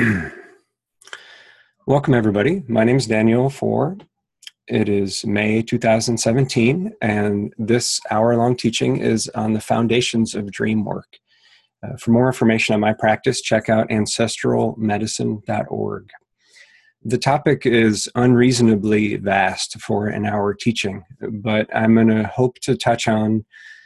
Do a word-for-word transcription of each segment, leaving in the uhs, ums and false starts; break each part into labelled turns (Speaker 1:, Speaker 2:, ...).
Speaker 1: Welcome, everybody. My name is Daniel Four. It is May two thousand seventeen, and this hour-long teaching is on the foundations of dream work. Uh, for more information on my practice, check out ancestral medicine dot org. The topic is unreasonably vast for an hour teaching, but I'm going to hope to touch on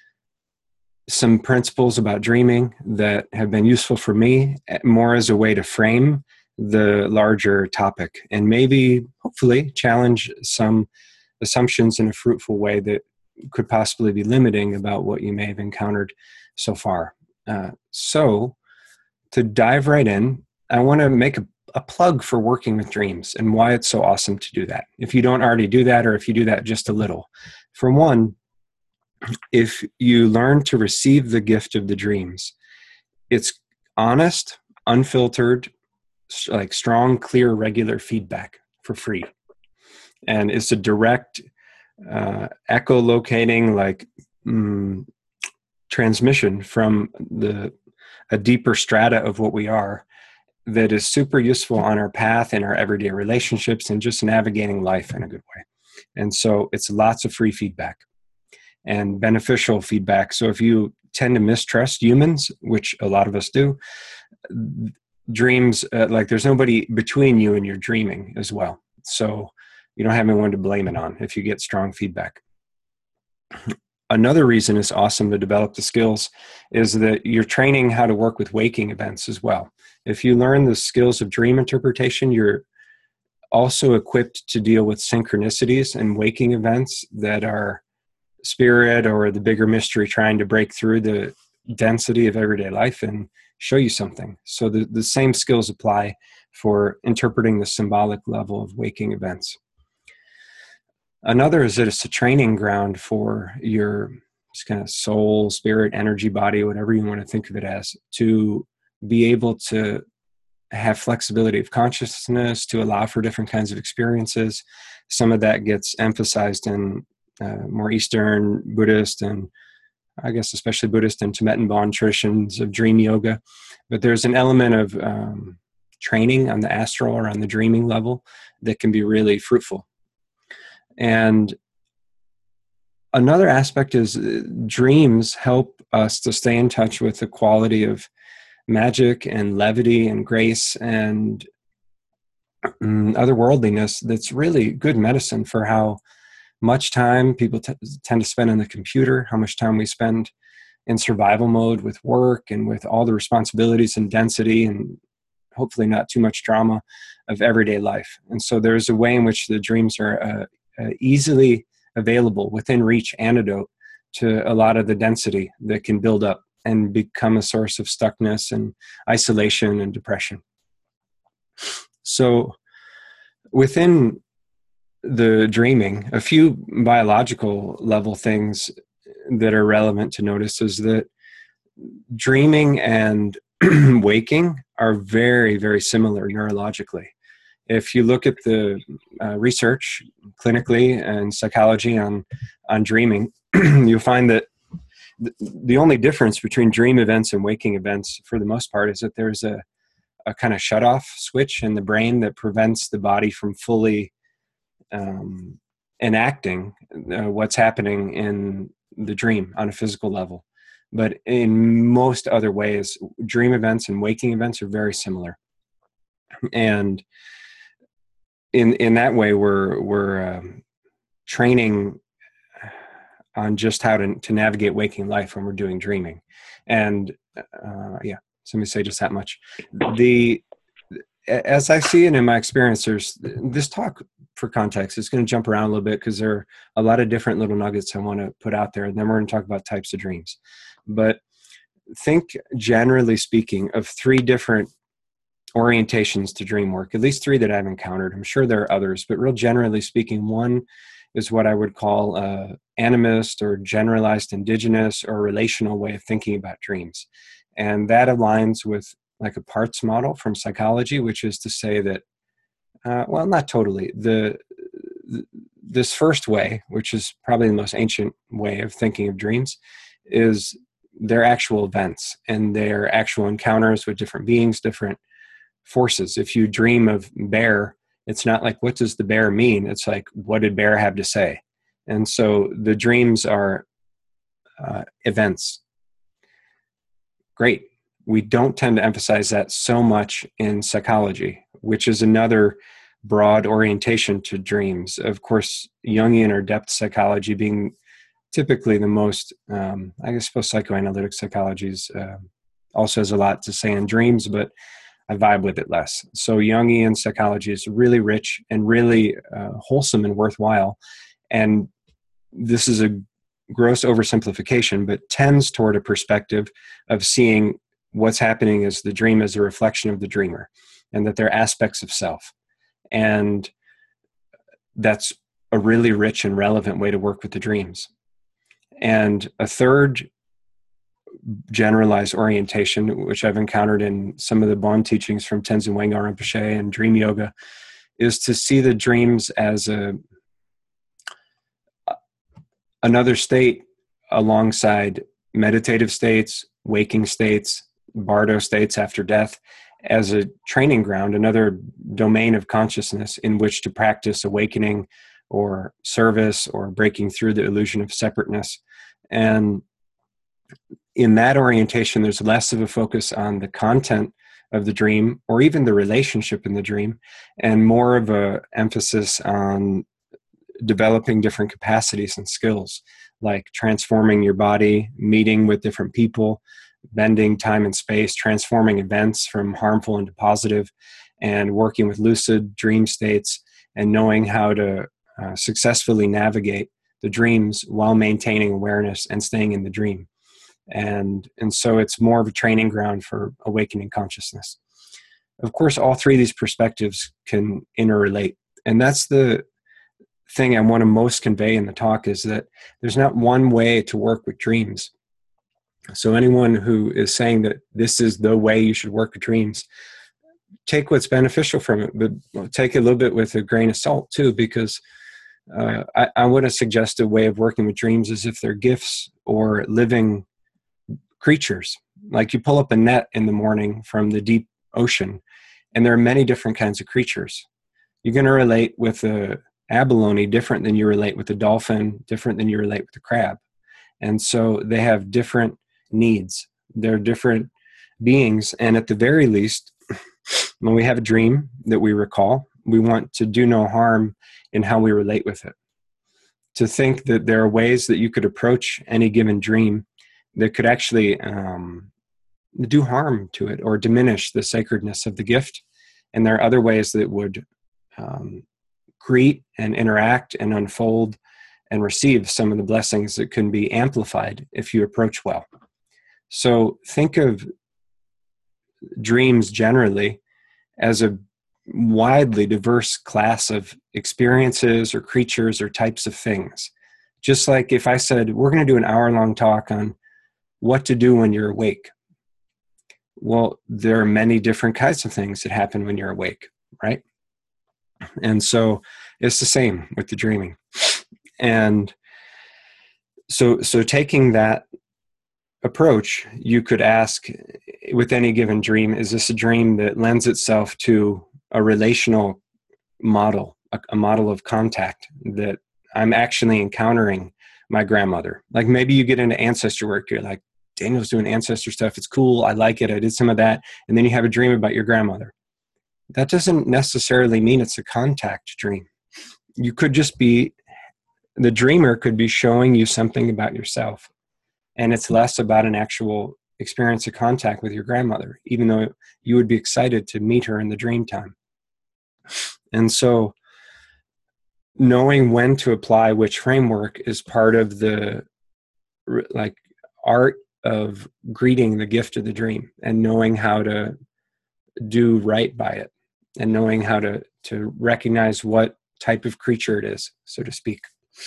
Speaker 1: some principles about dreaming that have been useful for me, more as a way to frame the larger topic, and maybe, hopefully, challenge some assumptions in a fruitful way that could possibly be limiting about what you may have encountered so far. Uh, so, to dive right in, I want to make a, a plug for working with dreams and why it's so awesome to do that. If you don't already do that, or if you do that just a little. For one, if you learn to receive the gift of the dreams, it's honest, unfiltered, like strong, clear, regular feedback for free. And it's a direct uh, echolocating, like mm, transmission from the a deeper strata of what we are that is super useful on our path in our everyday relationships and just navigating life in a good way. And so it's lots of free feedback and beneficial feedback. So if you tend to mistrust humans, which a lot of us do, dreams, uh, like there's nobody between you and your dreaming as well. So you don't have anyone to blame it on if you get strong feedback. Another reason it's awesome to develop the skills is that you're training how to work with waking events as well. If you learn the skills of dream interpretation, you're also equipped to deal with synchronicities and waking events that are spirit or the bigger mystery trying to break through the density of everyday life and show you something. So the, the same skills apply for interpreting the symbolic level of waking events. Another is that it's a training ground for your kind of soul, spirit, energy, body, whatever you want to think of it as, to be able to have flexibility of consciousness, to allow for different kinds of experiences. Some of that gets emphasized in uh, more Eastern, Buddhist, and I guess especially Buddhist and Tibetan Bon traditions of dream yoga. But there's an element of um, training on the astral or on the dreaming level that can be really fruitful. And another aspect is uh, dreams help us to stay in touch with the quality of magic and levity and grace and um, otherworldliness that's really good medicine for how much time people t- tend to spend on the computer, how much time we spend in survival mode with work and with all the responsibilities and density and hopefully not too much drama of everyday life. And so there's a way in which the dreams are uh, uh, easily available, within reach antidote to a lot of the density that can build up and become a source of stuckness and isolation and depression. So within the dreaming, a few biological level things that are relevant to notice is that dreaming and waking are very, very similar neurologically. If you look at the uh, research clinically and psychology on, on dreaming, you'll find that th- the only difference between dream events and waking events, for the most part, is that there's a, a kind of shut-off switch in the brain that prevents the body from fully Um, enacting uh, what's happening in the dream on a physical level. But in most other ways, dream events and waking events are very similar. And in in that way, we're we're um, training on just how to, to navigate waking life when we're doing dreaming. And uh, yeah, so let me say just that much. The As I see it in my experience, there's this talk, for context, it's going to jump around a little bit because there are a lot of different little nuggets I want to put out there. And then we're going to talk about types of dreams. But think, generally speaking, of three different orientations to dream work, at least three that I've encountered. I'm sure there are others, but real generally speaking, one is what I would call a animist or generalized indigenous or relational way of thinking about dreams. And that aligns with like a parts model from psychology, which is to say that, uh, well, not totally. The, the this first way, which is probably the most ancient way of thinking of dreams, is their actual events and their actual encounters with different beings, different forces. If you dream of bear, it's not like, what does the bear mean? It's like, what did bear have to say? And so the dreams are uh, events. Great. We don't tend to emphasize that so much in psychology, which is another broad orientation to dreams. Of course, Jungian or depth psychology being typically the most, um, I suppose psychoanalytic psychology is, uh, also has a lot to say on dreams, but I vibe with it less. So Jungian psychology is really rich and really uh, wholesome and worthwhile. And this is a gross oversimplification, but tends toward a perspective of seeing what's happening as the dream as a reflection of the dreamer, and that they're aspects of self. And that's a really rich and relevant way to work with the dreams. And a third generalized orientation, which I've encountered in some of the Bon teachings from Tenzin Wangyal Rinpoche and Dream Yoga, is to see the dreams as a another state alongside meditative states, waking states, bardo states after death, as a training ground, another domain of consciousness in which to practice awakening or service or breaking through the illusion of separateness. And in that orientation, there's less of a focus on the content of the dream or even the relationship in the dream, and more of a emphasis on developing different capacities and skills, like transforming your body, meeting with different people, bending time and space, transforming events from harmful into positive, and working with lucid dream states, and knowing how to uh, successfully navigate the dreams while maintaining awareness and staying in the dream. And, and so it's more of a training ground for awakening consciousness. Of course, all three of these perspectives can interrelate. And that's the thing I want to most convey in the talk, is that there's not one way to work with dreams. So anyone who is saying that this is the way you should work with dreams, take what's beneficial from it, but take it a little bit with a grain of salt too, because uh, I, I want to suggest a way of working with dreams as if they're gifts or living creatures. Like you pull up a net in the morning from the deep ocean, and there are many different kinds of creatures. You're going to relate with a abalone different than you relate with a dolphin, different than you relate with a crab. And so they have different needs. They're different beings. And at the very least, when we have a dream that we recall, we want to do no harm in how we relate with it. To think that there are ways that you could approach any given dream that could actually um, do harm to it or diminish the sacredness of the gift. And there are other ways that would um, greet and interact and unfold and receive some of the blessings that can be amplified if you approach well. So think of dreams generally as a widely diverse class of experiences or creatures or types of things. Just like if I said, we're going to do an hour-long talk on what to do when you're awake. Well, there are many different kinds of things that happen when you're awake, right? And so it's the same with the dreaming. And so, so taking that approach, you could ask with any given dream, is this a dream that lends itself to a relational model, a, a model of contact that I'm actually encountering my grandmother? Like maybe you get into ancestor work, you're like, Daniel's doing ancestor stuff. It's cool. I like it. I did some of that. And then you have a dream about your grandmother. That doesn't necessarily mean it's a contact dream. You could just be, the dreamer could be showing you something about yourself. And it's less about an actual experience of contact with your grandmother, even though you would be excited to meet her in the dream time. And so knowing when to apply which framework is part of the like art of greeting the gift of the dream, and knowing how to do right by it, and knowing how to, to recognize what type of creature it is, so to speak.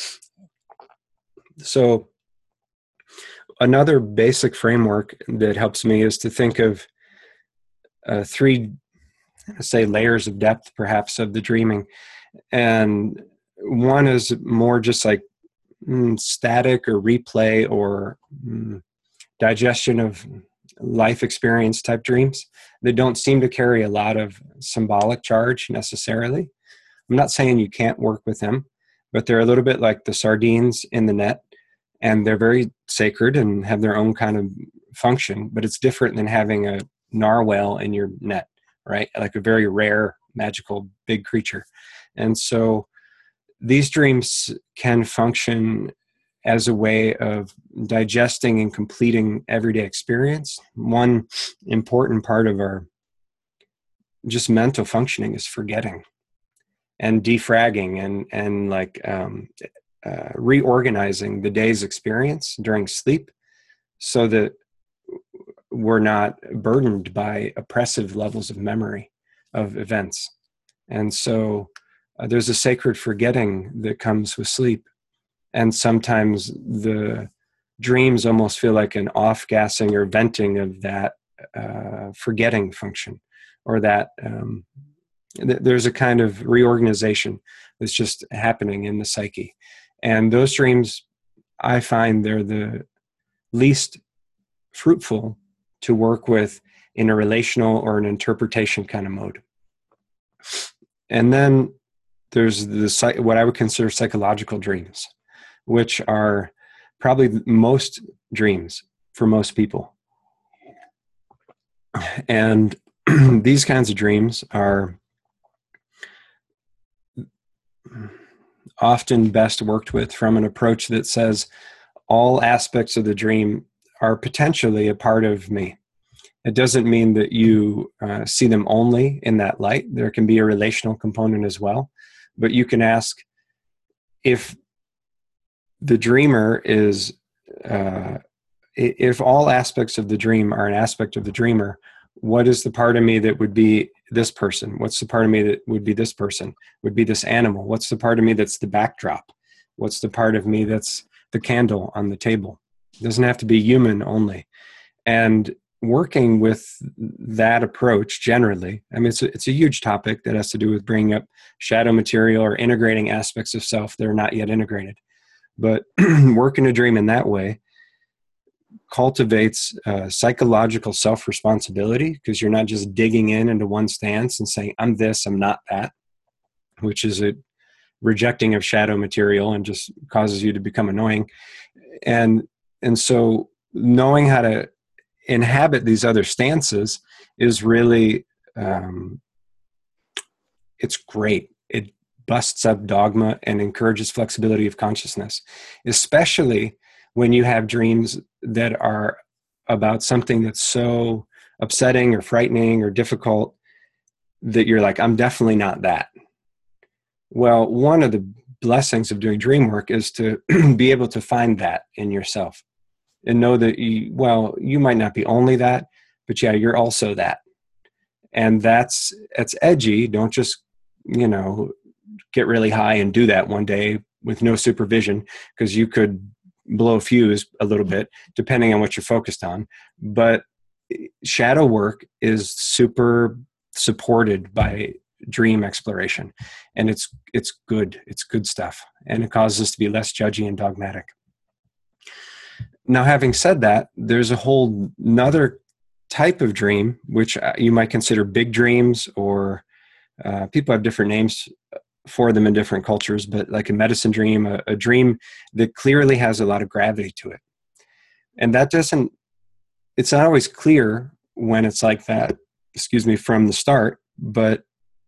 Speaker 1: So another basic framework that helps me is to think of uh, three, say, layers of depth, perhaps, of the dreaming. And one is more just like mm, static or replay or mm, digestion of life experience type dreams that don't seem to carry a lot of symbolic charge necessarily. I'm not saying you can't work with them, but they're a little bit like the sardines in the net, and they're very sacred and have their own kind of function, but it's different than having a narwhal in your net, right? Like a very rare, magical, big creature. And so these dreams can function as a way of digesting and completing everyday experience. One important part of our just mental functioning is forgetting and defragging and, and like um, uh, reorganizing the day's experience during sleep so that we're not burdened by oppressive levels of memory of events. And so uh, there's a sacred forgetting that comes with sleep. And sometimes the dreams almost feel like an off-gassing or venting of that uh, forgetting function, or that um, th- there's a kind of reorganization that's just happening in the psyche. And those dreams, I find they're the least fruitful to work with in a relational or an interpretation kind of mode. And then there's the what I would consider psychological dreams, which are probably most dreams for most people. And these kinds of dreams are often best worked with from an approach that says all aspects of the dream are potentially a part of me. It doesn't mean that you uh, see them only in that light. There can be a relational component as well. But you can ask, if the dreamer is, uh, if all aspects of the dream are an aspect of the dreamer, what is the part of me that would be this person? What's the part of me that would be this person, would be this animal? What's the part of me that's the backdrop? What's the part of me that's the candle on the table? It doesn't have to be human only. And working with that approach generally, I mean, it's a, it's a huge topic that has to do with bringing up shadow material or integrating aspects of self that are not yet integrated. But working a dream in that way cultivates uh, psychological self-responsibility, because you're not just digging in into one stance and saying, I'm this, I'm not that, which is a rejecting of shadow material and just causes you to become annoying. And, and so knowing how to inhabit these other stances is really, um, it's great. It busts up dogma and encourages flexibility of consciousness, especially when you have dreams that are about something that's so upsetting or frightening or difficult that you're like, I'm definitely not that. Well, one of the blessings of doing dream work is to be able to find that in yourself and know that you, well, you might not be only that, but yeah, you're also that. And that's, it's edgy. Don't just, you know, get really high and do that one day with no supervision, because you could blow a fuse a little bit depending on what you're focused on. But shadow work is super supported by dream exploration, and it's it's good. It's good stuff, and it causes us to be less judgy and dogmatic. Now, having said that, there's a whole another type of dream, which you might consider big dreams, or uh, people have different names for them in different cultures, but like a medicine dream, a, a dream that clearly has a lot of gravity to it. And that doesn't, it's not always clear when it's like that, excuse me, from the start. But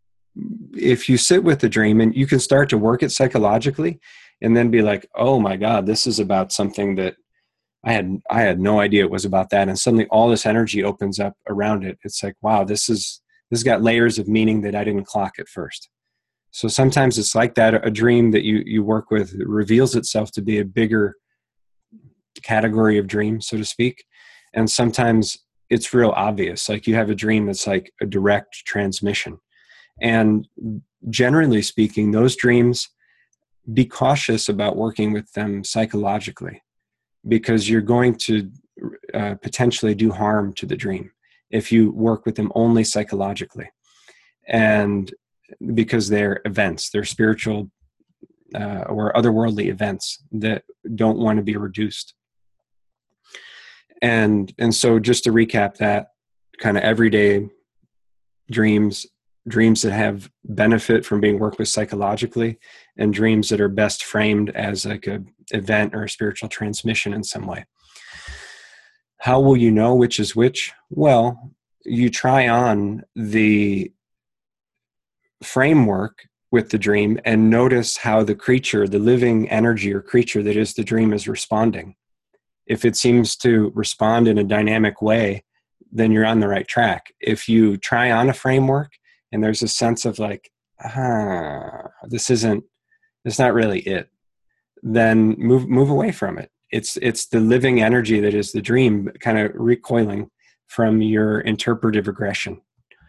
Speaker 1: if you sit with the dream and you can start to work it psychologically and then be like, oh my God, this is about something that I had, I had no idea it was about that. And suddenly all this energy opens up around it. It's like, wow, this is, this has got layers of meaning that I didn't clock at first. So sometimes it's like that. A dream that you, you work with reveals itself to be a bigger category of dream, so to speak. And sometimes it's real obvious. Like you have a dream that's like a direct transmission. And generally speaking, those dreams, be cautious about working with them psychologically, because you're going to uh, potentially do harm to the dream if you work with them only psychologically. And because they're events, they're spiritual uh, or otherworldly events that don't want to be reduced. And, and so just to recap that, kind of everyday dreams, dreams that have benefit from being worked with psychologically, and dreams that are best framed as like a event or a spiritual transmission in some way. How will you know which is which? Well, you try on the framework with the dream and notice how the creature, the living energy or creature that is the dream, is responding. If it seems to respond in a dynamic way, then you're on the right track. If you try on a framework and there's a sense of like, ah, this isn't, it's not really it, then move move away from it. It's it's the living energy that is the dream kind of recoiling from your interpretive aggression.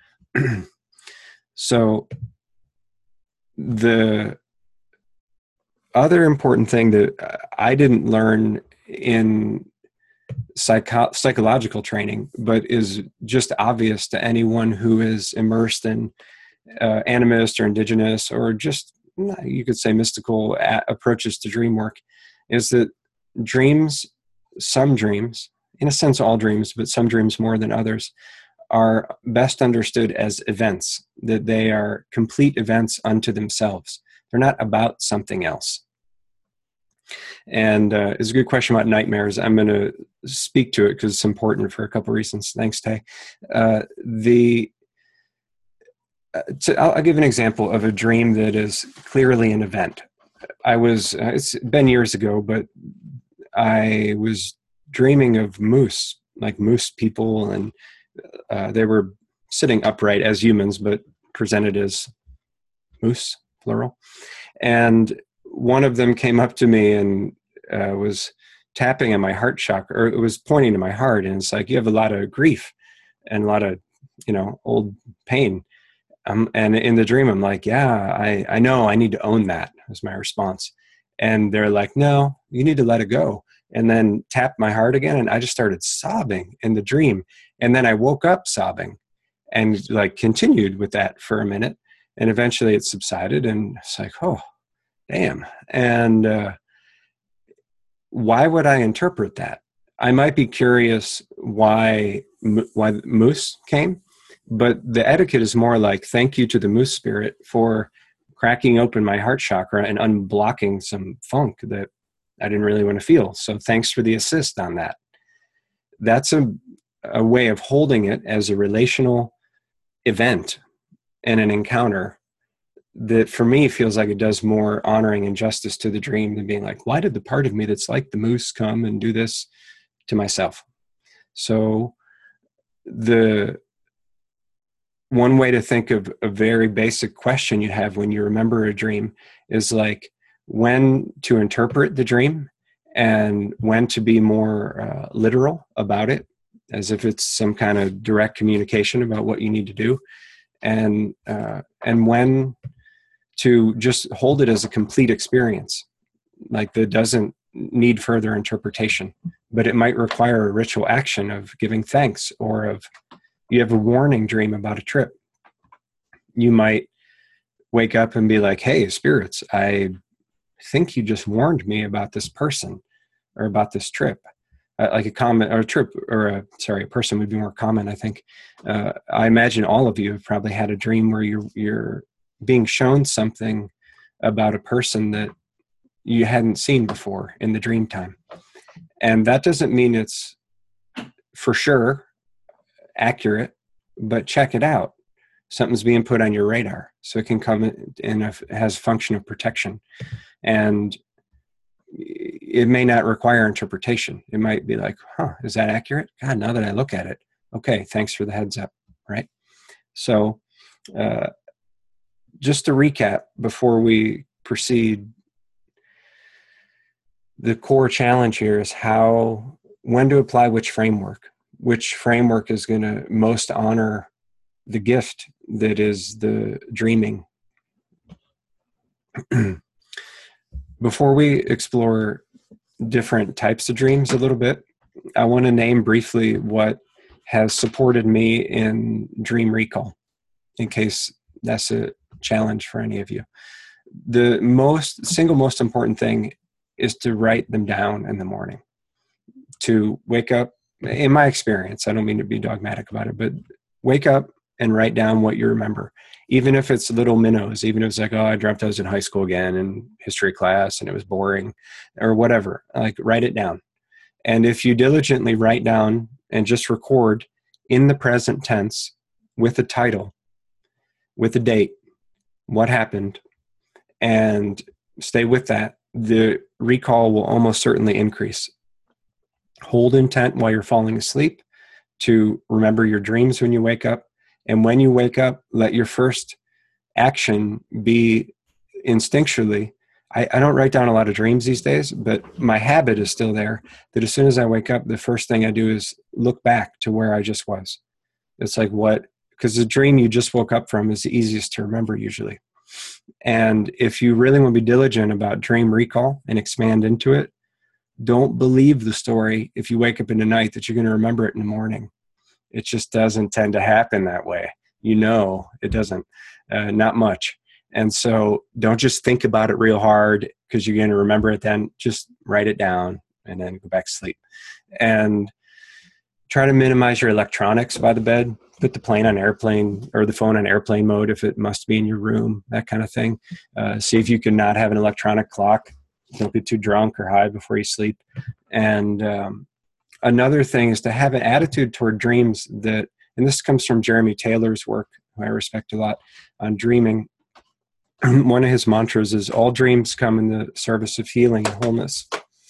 Speaker 1: So the other important thing that I didn't learn in psycho- psychological training, but is just obvious to anyone who is immersed in uh, animist or indigenous or just, you could say, mystical a- approaches to dream work, is that dreams, some dreams, in a sense all dreams, but some dreams more than others, are best understood as events, that they are complete events unto themselves. They're not about something else. And uh, it's a good question about nightmares. I'm going to speak to it because it's important for a couple of reasons. Thanks, Tay. Uh, the uh, to, I'll, I'll give an example of a dream that is clearly an event. I was, uh, it's been years ago, but I was dreaming of moose, like moose people, and uh, they were sitting upright as humans, but presented as moose, plural. And one of them came up to me and uh, was tapping on my heart chakra, or it was pointing to my heart. And it's like, you have a lot of grief and a lot of, you know, old pain. Um, and in the dream, I'm like, yeah, I, I know I need to own that, was my response. And they're like, no, you need to let it go. And then tapped my heart again. And I just started sobbing in the dream. And then I woke up sobbing and like continued with that for a minute. And eventually it subsided. And it's like, oh, damn. And uh, why would I interpret that? I might be curious why, why moose came, but the etiquette is more like, thank you to the moose spirit for cracking open my heart chakra and unblocking some funk that I didn't really want to feel. So thanks for the assist on that. That's a, a way of holding it as a relational event and an encounter that for me feels like it does more honoring and justice to the dream than being like, why did the part of me that's like the moose come and do this to myself? So the one way to think of a very basic question you have when you remember a dream is like when to interpret the dream and when to be more uh, literal about it, as if it's some kind of direct communication about what you need to do, and uh, and when to just hold it as a complete experience, like that doesn't need further interpretation, but it might require a ritual action of giving thanks, or of, you have a warning dream about a trip. You might wake up and be like, hey, spirits, I think you just warned me about this person or about this trip. Uh, like a comment, or a trip, or a, sorry, a person would be more common, I think. Uh, I imagine all of you have probably had a dream where you're, you're being shown something about a person that you hadn't seen before in the dream time. And that doesn't mean it's for sure accurate, but check it out. Something's being put on your radar, so it can come in, a, has function of protection. And it may not require interpretation. It might be like, huh, is that accurate? God, now that I look at it, okay, thanks for the heads up, right? So uh, just to recap before we proceed, the core challenge here is how, when to apply which framework, which framework is going to most honor the gift that is the dreaming. Before we explore different types of dreams a little bit, I want to name briefly what has supported me in dream recall, in case that's a challenge for any of you. The most single most important thing is to write them down in the morning. To wake up in my experience, I don't mean to be dogmatic about it, but wake up and write down what you remember. Even if it's little minnows, even if it's like, oh, I dreamt I was in high school again in history class and it was boring or whatever, like write it down. And if you diligently write down and just record in the present tense with a title, with a date, what happened, and stay with that, the recall will almost certainly increase. Hold intent while you're falling asleep to remember your dreams when you wake up. And when you wake up, let your first action be instinctually. I, I don't write down a lot of dreams these days, but my habit is still there that as soon as I wake up, the first thing I do is look back to where I just was. It's like what, because the dream you just woke up from is the easiest to remember usually. And if you really want to be diligent about dream recall and expand into it, don't believe the story if you wake up in the night that you're going to remember it in the morning. It just doesn't tend to happen that way. You know, it doesn't, uh, not much. And so don't just think about it real hard because you're going to remember it then. Just write it down and then go back to sleep. And try to minimize your electronics by the bed. Put the plane on airplane or the phone on airplane mode if it must be in your room, that kind of thing. Uh, see if you can not have an electronic clock. Don't get too drunk or high before you sleep. And um, another thing is to have an attitude toward dreams that, and this comes from Jeremy Taylor's work, who I respect a lot, on dreaming. One of his mantras is all dreams come in the service of healing and wholeness,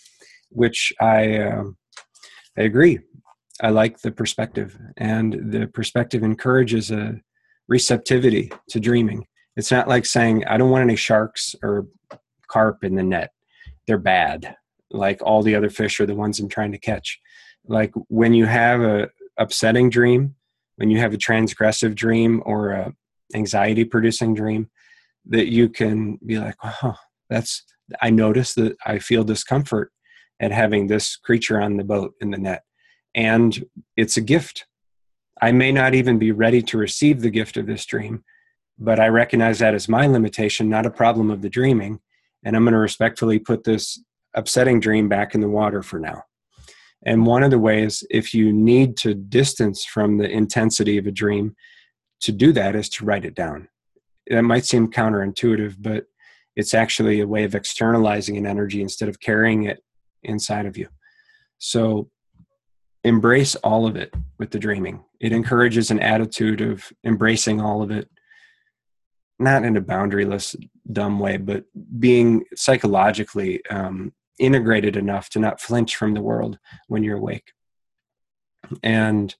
Speaker 1: which I um, I agree. I like the perspective, and the perspective encourages a receptivity to dreaming. It's not like saying, I don't want any sharks or carp in the net. They're bad. Like all the other fish are the ones I'm trying to catch. Like when you have a upsetting dream, when you have a transgressive dream or a anxiety producing dream, that you can be like, oh, that's, I notice that I feel discomfort at having this creature on the boat in the net. And it's a gift. I may not even be ready to receive the gift of this dream, but I recognize that as my limitation, not a problem of the dreaming. And I'm going to respectfully put this upsetting dream back in the water for now. And one of the ways, if you need to distance from the intensity of a dream, to do that is to write it down. That might seem counterintuitive, but it's actually a way of externalizing an energy instead of carrying it inside of you. So embrace all of it with the dreaming. It encourages an attitude of embracing all of it, not in a boundaryless, dumb way, but being psychologically um, integrated enough to not flinch from the world when you're awake. And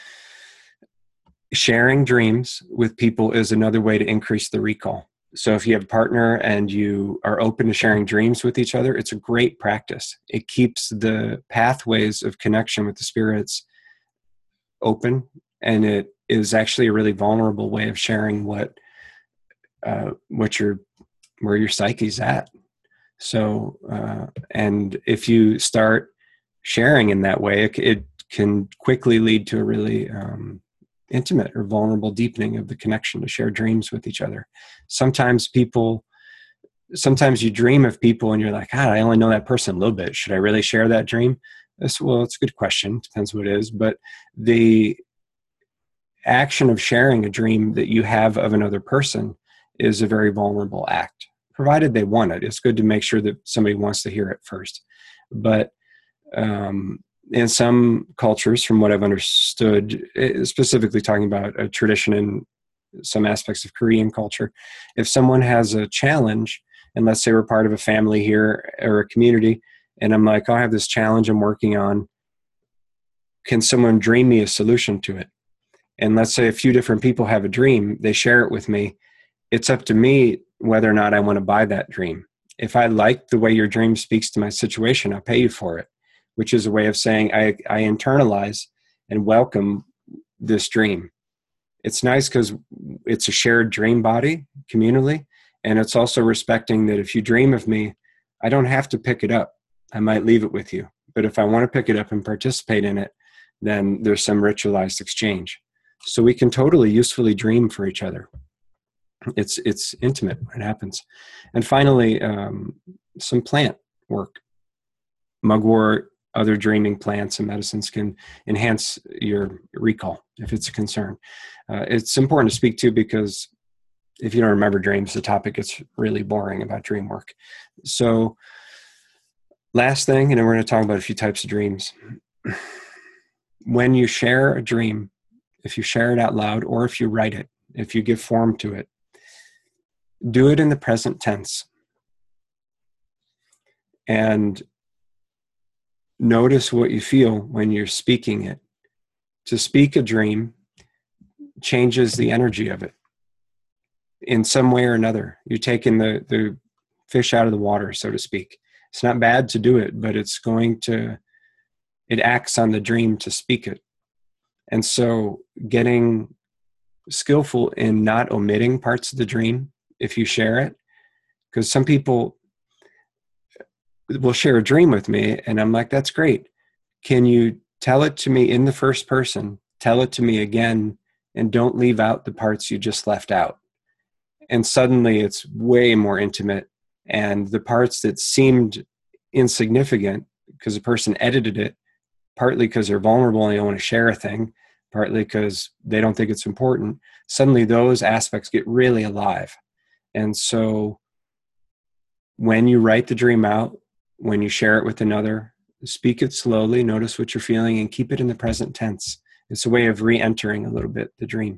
Speaker 1: sharing dreams with people is another way to increase the recall. So if you have a partner and you are open to sharing dreams with each other, it's a great practice. It keeps the pathways of connection with the spirits open, and it is actually a really vulnerable way of sharing what uh, what your where your psyche's at. So, uh, and if you start sharing in that way, it, it can quickly lead to a really um, intimate or vulnerable deepening of the connection to share dreams with each other. Sometimes people, sometimes you dream of people and you're like, God, I only know that person a little bit. Should I really share that dream? That's, well, it's a good question. Depends what it is. But the action of sharing a dream that you have of another person is a very vulnerable act, provided they want it. It's good to make sure that somebody wants to hear it first. But um, in some cultures, from what I've understood, specifically talking about a tradition in some aspects of Korean culture, if someone has a challenge, and let's say we're part of a family here or a community, and I'm like, oh, I have this challenge I'm working on, can someone dream me a solution to it? And let's say a few different people have a dream, they share it with me. It's up to me whether or not I want to buy that dream. If I like the way your dream speaks to my situation, I'll pay you for it, which is a way of saying I, I internalize and welcome this dream. It's nice because it's a shared dream body communally, and it's also respecting that if you dream of me, I don't have to pick it up. I might leave it with you. But if I want to pick it up and participate in it, then there's some ritualized exchange. So we can totally usefully dream for each other. It's it's intimate when it happens. And finally, um, some plant work. Mugwort other dreaming plants and medicines can enhance your recall if it's a concern. Uh, it's important to speak to because if you don't remember dreams, the topic gets really boring about dream work. So last thing, and then we're going to talk about a few types of dreams. When you share a dream, if you share it out loud or if you write it, if you give form to it, do it in the present tense. And notice what you feel when you're speaking it. To speak a dream changes the energy of it in some way or another. You're taking the, the fish out of the water, so to speak. It's not bad to do it, but it's going to, it acts on the dream to speak it. And so getting skillful in not omitting parts of the dream if you share it, because some people will share a dream with me and I'm like, that's great. Can you tell it to me in the first person? Tell it to me again and don't leave out the parts you just left out. And suddenly it's way more intimate. And the parts that seemed insignificant because the person edited it, partly because they're vulnerable and they don't want to share a thing, partly because they don't think it's important, suddenly those aspects get really alive. And so when you write the dream out, when you share it with another, speak it slowly, notice what you're feeling, and keep it in the present tense. It's a way of re-entering a little bit the dream.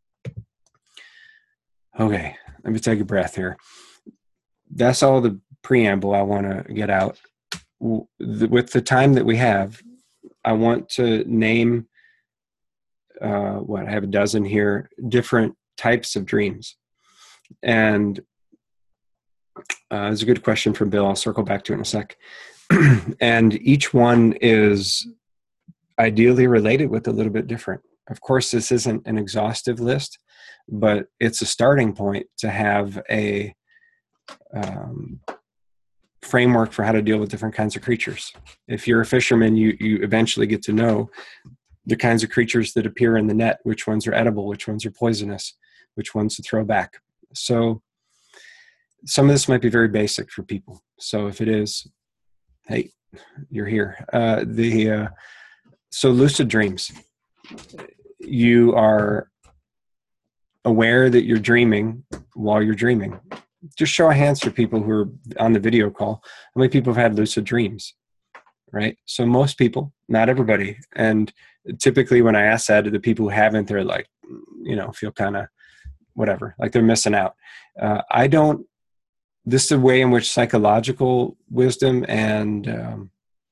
Speaker 1: Okay, let me take a breath here. That's all the preamble I want to get out. With the time that we have, I want to name, uh, what, I have a dozen here, different types of dreams. And uh, it's a good question from Bill. I'll circle back to it in a sec. And each one is ideally related with a little bit different. Of course, this isn't an exhaustive list, but it's a starting point to have a um, framework for how to deal with different kinds of creatures. If you're a fisherman, you you eventually get to know the kinds of creatures that appear in the net, which ones are edible, which ones are poisonous, which ones to throw back. So some of this might be very basic for people. So if it is, hey, you're here. Uh, the uh, so lucid dreams. You are aware that you're dreaming while you're dreaming. Just show of hands for people who are on the video call. How many people have had lucid dreams, right? So most people, not everybody. And typically when I ask that to the people who haven't, they're like, you know, feel kind of whatever, like they're missing out. Uh, I don't, this is a way in which psychological wisdom and um,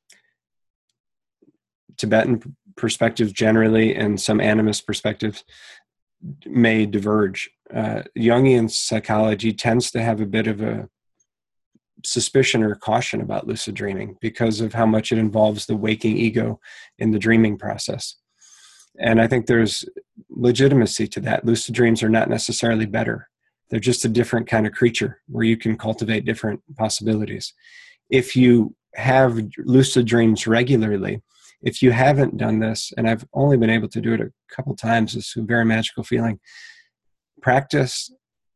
Speaker 1: Tibetan perspectives generally and some animist perspectives may diverge. Uh, Jungian psychology tends to have a bit of a suspicion or caution about lucid dreaming because of how much it involves the waking ego in the dreaming process. And I think there's legitimacy to that. Lucid dreams are not necessarily better. They're just a different kind of creature where you can cultivate different possibilities. If you have lucid dreams regularly, if you haven't done this, and I've only been able to do it a couple times, it's a very magical feeling. Practice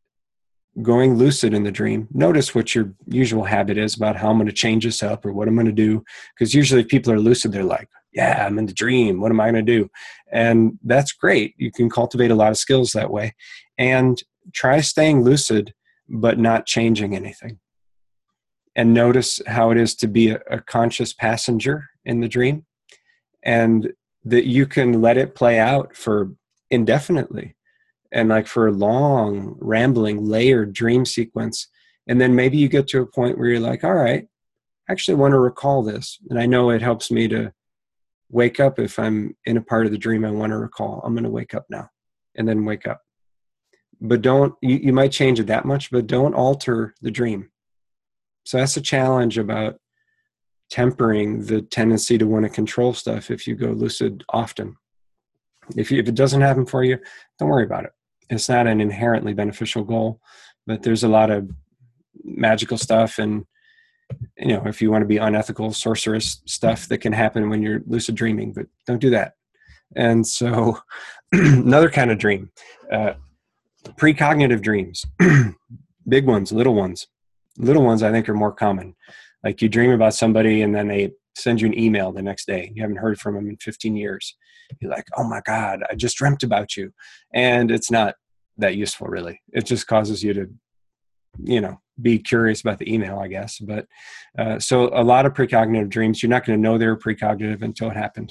Speaker 1: going lucid in the dream. Notice what your usual habit is about how I'm going to change this up or what I'm going to do. Because usually if people are lucid, they're like, yeah, I'm in the dream. What am I going to do? And that's great. You can cultivate a lot of skills that way. And try staying lucid, but not changing anything. And notice how it is to be a, a conscious passenger in the dream. And that you can let it play out for indefinitely and like for a long, rambling, layered dream sequence. And then maybe you get to a point where you're like, all right, I actually want to recall this. And I know it helps me to wake up if I'm in a part of the dream I want to recall. I'm going to wake up now and then wake up. But don't, you, you might change it that much, but don't alter the dream. So that's a challenge about tempering the tendency to want to control stuff if you go lucid often. If, you, if it doesn't happen for you, don't worry about it. It's not an inherently beneficial goal, but there's a lot of magical stuff and, you know, if you want to be unethical, sorcerous stuff that can happen when you're lucid dreaming, but don't do that. And so another kind of dream, uh, precognitive dreams, big ones, little ones. Little ones I think are more common. Like you dream about somebody and then they send you an email the next day. You haven't heard from them in fifteen years. You're like, oh my God, I just dreamt about you. And it's not that useful, really. It just causes you to, you know, be curious about the email, I guess. But uh, so a lot of precognitive dreams, you're not going to know they're precognitive until it happened.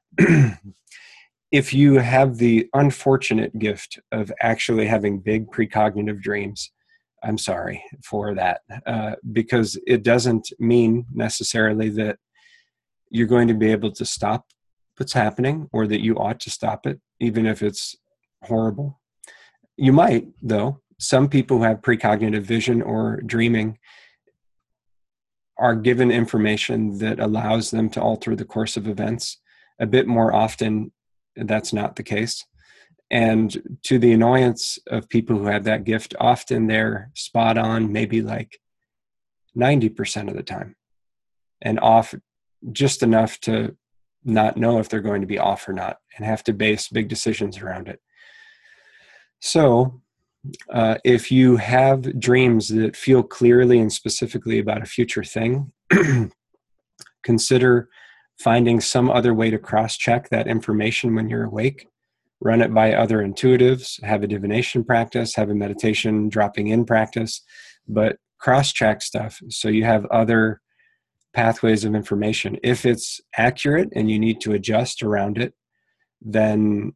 Speaker 1: If you have the unfortunate gift of actually having big precognitive dreams, I'm sorry for that, uh, because it doesn't mean necessarily that you're going to be able to stop what's happening or that you ought to stop it, even if it's horrible. You might, though. Some people who have precognitive vision or dreaming are given information that allows them to alter the course of events. A bit more often, that's not the case. And to the annoyance of people who have that gift, often they're spot on, maybe like ninety percent of the time, and off just enough to not know if they're going to be off or not and have to base big decisions around it. So uh, if you have dreams that feel clearly and specifically about a future thing, consider finding some other way to cross-check that information when you're awake. Run it by other intuitives, have a divination practice, have a meditation dropping in practice, but cross-check stuff so you have other pathways of information. If it's accurate and you need to adjust around it, then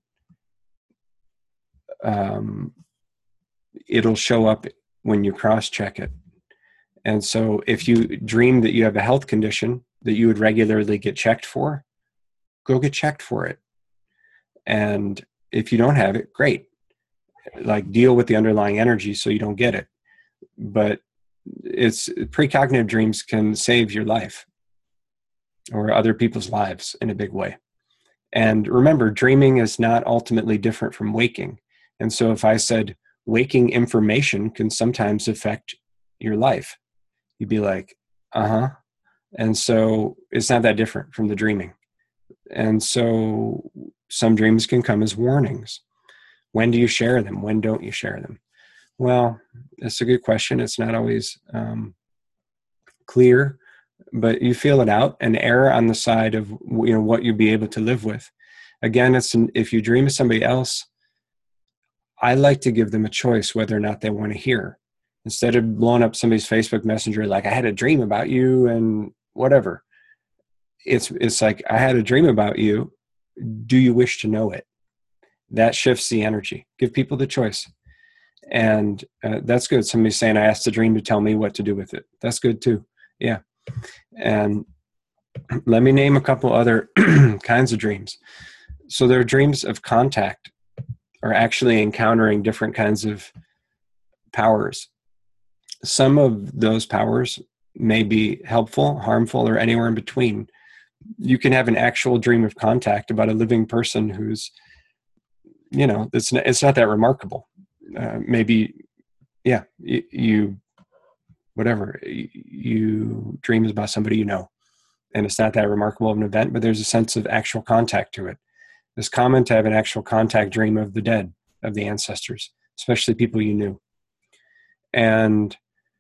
Speaker 1: um, it'll show up when you cross-check it. And so if you dream that you have a health condition that you would regularly get checked for, go get checked for it. And if you don't have it, great. Like, deal with the underlying energy so you don't get it. But it's precognitive dreams can save your life or other people's lives in a big way. And remember, dreaming is not ultimately different from waking. And so if I said waking information can sometimes affect your life, you'd be like, uh-huh. And so it's not that different from the dreaming. And so some dreams can come as warnings. When do you share them? When don't you share them? Well, that's a good question. It's not always um, clear, but you feel it out and err on the side of, you know, what you'll be able to live with. Again, it's an, if you dream of somebody else, I like to give them a choice whether or not they want to hear. Instead of blowing up somebody's Facebook Messenger like, I had a dream about you and whatever. It's it's like, I had a dream about you. Do you wish to know it? That shifts the energy. Give people the choice. And uh, that's good. Somebody's saying, I asked the dream to tell me what to do with it. That's good too. Yeah. And let me name a couple other kinds of dreams. So there are dreams of contact, or actually encountering different kinds of powers. Some of those powers may be helpful, harmful, or anywhere in between. You can have an actual dream of contact about a living person who's, you know, it's not, it's not that remarkable. Uh, maybe, yeah, you, you, whatever, you dream about somebody you know, and it's not that remarkable of an event, but there's a sense of actual contact to it. It's common to have an actual contact dream of the dead, of the ancestors, especially people you knew. And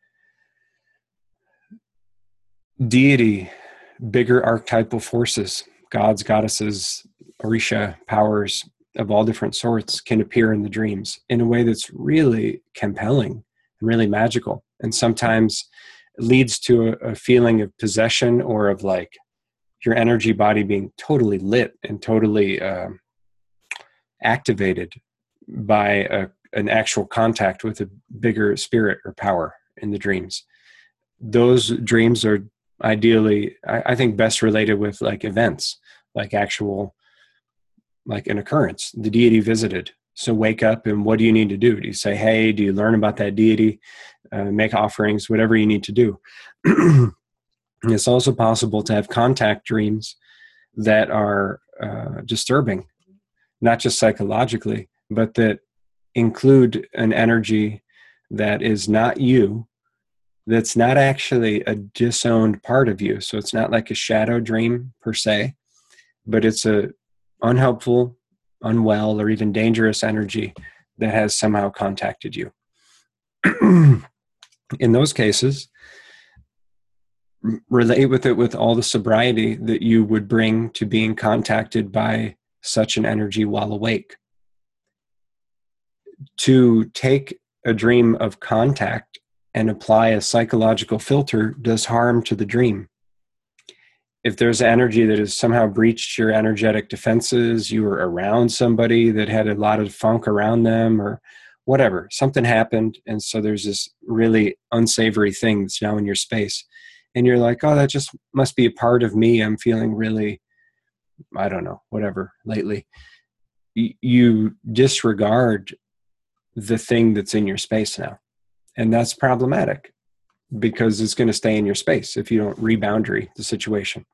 Speaker 1: deity, bigger archetypal forces, gods, goddesses, Orisha powers of all different sorts can appear in the dreams in a way that's really compelling and really magical. And sometimes leads to a, a feeling of possession or of like your energy body being totally lit and totally uh, activated by a, an actual contact with a bigger spirit or power in the dreams. Those dreams are ideally, I, I think, best related with like events, like actual, like an occurrence, the deity visited. So wake up and what do you need to do? Do you say, hey, do you learn about that deity, uh, make offerings, whatever you need to do? It's also possible to have contact dreams that are uh, disturbing, not just psychologically, but that include an energy that is not you, that's not actually a disowned part of you. So it's not like a shadow dream per se, but it's a unhelpful, unwell, or even dangerous energy that has somehow contacted you. In those cases, r- relate with it with all the sobriety that you would bring to being contacted by such an energy while awake. To take a dream of contact and apply a psychological filter does harm to the dream. If there's energy that has somehow breached your energetic defenses, you were around somebody that had a lot of funk around them or whatever, something happened. And so there's this really unsavory thing that's now in your space. And you're like, oh, that just must be a part of me. I'm feeling really, I don't know, whatever lately. Y- You disregard the thing that's in your space now. And that's problematic because it's going to stay in your space if you don't reboundary the situation.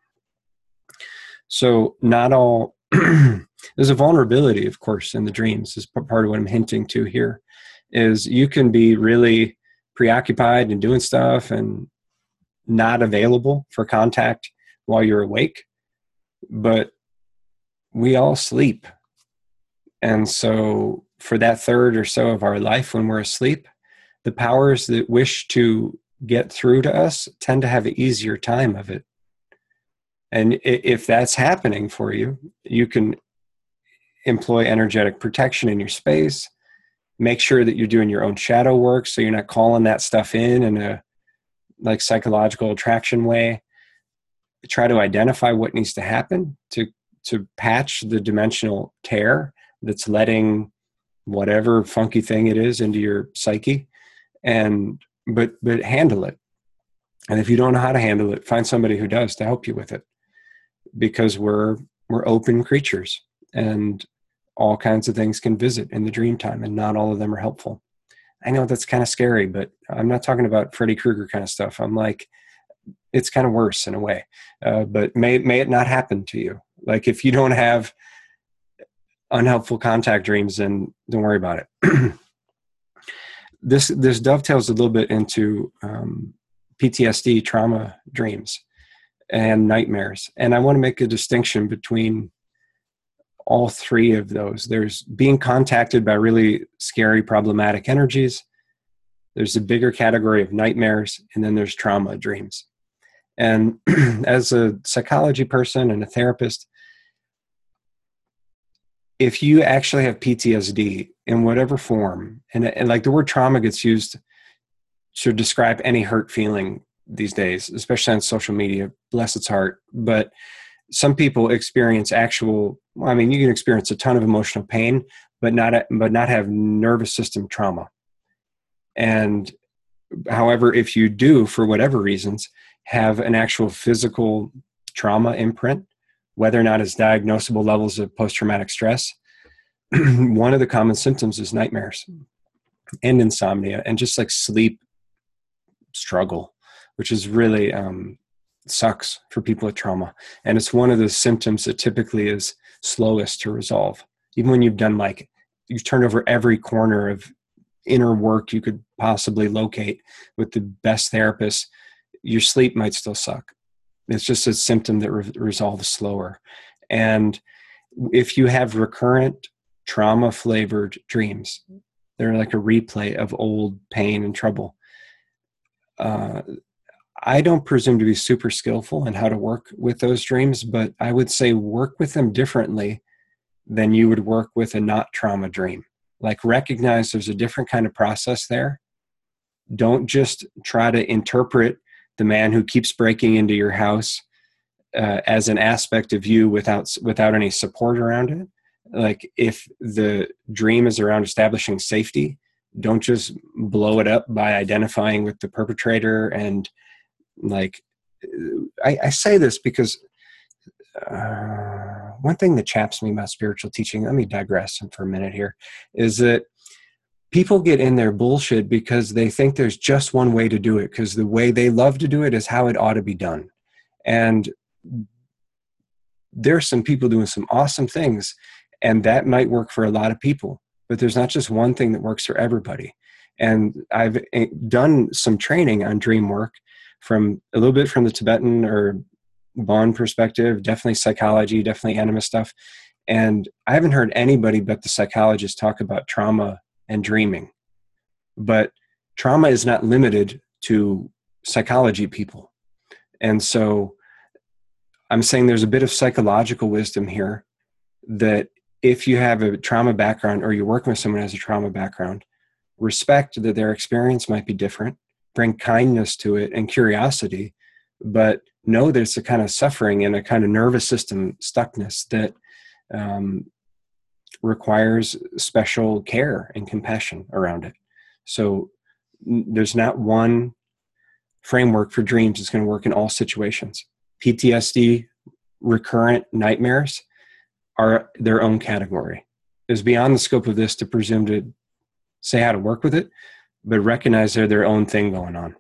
Speaker 1: So not all, there's a vulnerability, of course, in the dreams. This is part of what I'm hinting to here, is you can be really preoccupied and doing stuff and not available for contact while you're awake, but we all sleep. And so for that third or so of our life when we're asleep, the powers that wish to get through to us tend to have an easier time of it. And if that's happening for you, you can employ energetic protection in your space. Make sure that you're doing your own shadow work so you're not calling that stuff in in a like psychological attraction way. Try to identify what needs to happen to to patch the dimensional tear that's letting whatever funky thing it is into your psyche, and but but handle it. And if you don't know how to handle it, find somebody who does to help you with it, because we're we're open creatures and all kinds of things can visit in the dream time, and not all of them are helpful. I know that's kind of scary, but I'm not talking about Freddy Krueger kind of stuff. I'm like, it's kind of worse in a way, uh, but may may it not happen to you. Like if you don't have unhelpful contact dreams, then don't worry about it. this this dovetails a little bit into um, P T S D, trauma dreams, and nightmares. And I want to make a distinction between all three of those. There's being contacted by really scary, problematic energies. There's a bigger category of nightmares, and then there's trauma dreams. And as a psychology person and a therapist, if you actually have P T S D in whatever form, and, and like the word trauma gets used to describe any hurt feeling these days, especially on social media, bless its heart. But some people experience actual, well, I mean, you can experience a ton of emotional pain, but not, but not have nervous system trauma. And however, if you do, for whatever reasons, have an actual physical trauma imprint, whether or not it's diagnosable levels of post-traumatic stress, one of the common symptoms is nightmares and insomnia and just like sleep struggle, which is really um, sucks for people with trauma. And it's one of the symptoms that typically is slowest to resolve. Even when you've done like, you've turned over every corner of inner work you could possibly locate with the best therapists, your sleep might still suck. It's just a symptom that re- resolves slower. And if you have recurrent trauma-flavored dreams, they're like a replay of old pain and trouble. Uh, I don't presume to be super skillful in how to work with those dreams, but I would say work with them differently than you would work with a not trauma dream. Like recognize there's a different kind of process there. Don't just try to interpret the man who keeps breaking into your house uh, as an aspect of you without without any support around it. Like if the dream is around establishing safety, don't just blow it up by identifying with the perpetrator. And like, I, I say this because uh, one thing that chaps me about spiritual teaching, let me digress for a minute here, is that people get in their bullshit because they think there's just one way to do it, because the way they love to do it is how it ought to be done. And there's some people doing some awesome things, and that might work for a lot of people, but there's not just one thing that works for everybody. And I've done some training on dream work from a little bit from the Tibetan or Bon perspective, definitely psychology, definitely anima stuff. And I haven't heard anybody but the psychologists talk about trauma and dreaming. But trauma is not limited to psychology people. And so I'm saying there's a bit of psychological wisdom here that if you have a trauma background or you're working with someone who has a trauma background, respect that their experience might be different, bring kindness to it and curiosity, but know there's a kind of suffering and a kind of nervous system stuckness that um, requires special care and compassion around it. So n- there's not one framework for dreams that's going to work in all situations. P T S D, recurrent nightmares, are their own category. It's beyond the scope of this to presume to say how to work with it, but recognize they're their own thing going on.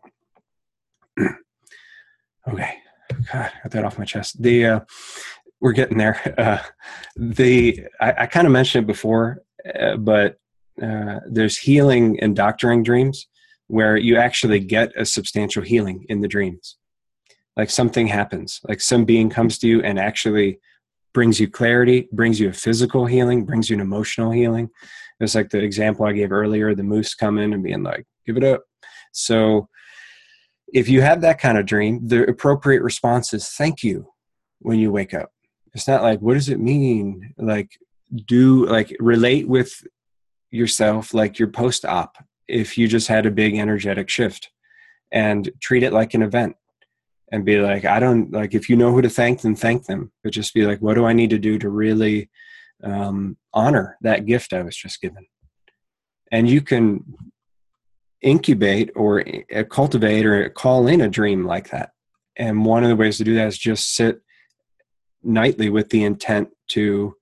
Speaker 1: Okay, God, got that off my chest. The uh, we're getting there. Uh, the I, I kind of mentioned it before, uh, but uh, there's healing and doctoring dreams where you actually get a substantial healing in the dreams. Like something happens, like some being comes to you and actually brings you clarity, brings you a physical healing, brings you an emotional healing. It's like the example I gave earlier, the moose coming and being like, give it up. So if you have that kind of dream, the appropriate response is thank you when you wake up. It's not like, what does it mean? Like do like relate with yourself like you're post-op if you just had a big energetic shift, and treat it like an event and be like, I don't like, if you know who to thank, then thank them. But just be like, what do I need to do to really um, honor that gift I was just given? And you can incubate or uh, cultivate or call in a dream like that. And one of the ways to do that is just sit nightly with the intent to